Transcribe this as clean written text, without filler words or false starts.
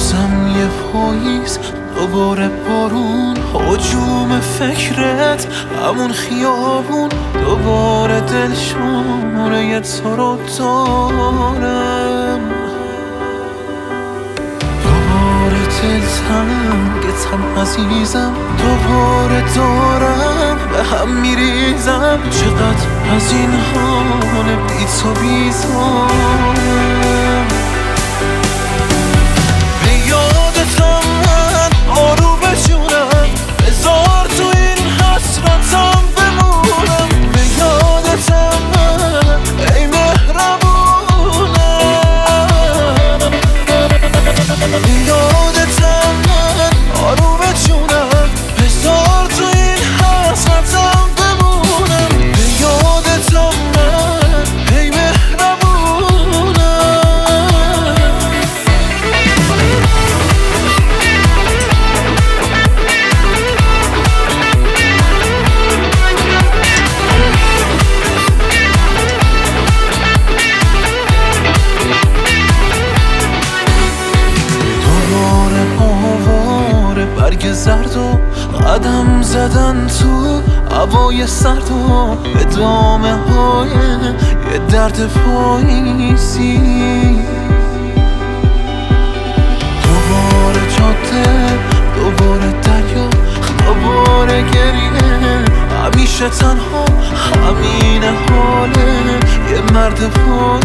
بازم یه پاییز، دوباره بارون، هجوم فکرت، همون خیابون، دوباره دلشوره تو رو دارم، دوباره دلتنگتم عزیزم، دوباره دارم به هم میریزم. چقدر از این حال بی تو بیزارم. به یادتم من آروم بجونم، بذار تو این حسرتم بمونم. به یادتم من ای مهربونم، به یادتم من آروم بجونم، بذار تو این حسرتم بمونم. به یادتم من ای مهربونم. دوباره آواره برگ زرد و قدم زدن تو هوای سرد و ادامه های یه درد پاییزی. دوباره جاده، دوباره دریا، دوباره گریه، همیشه تنها، همین حاله یه مرد پاییزی.